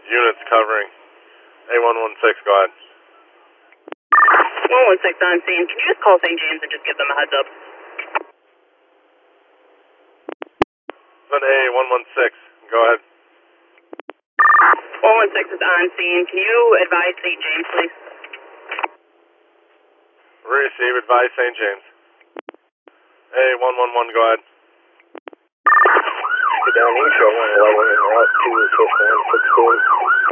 Units covering. A116, go ahead. 116 on scene. Can you just call St. James and just give them a heads up? A116, go ahead. 116 is on scene. Can you advise St. James, please? Receive, advise St. James. A111, go ahead. Down East, 111, route 2, 5116.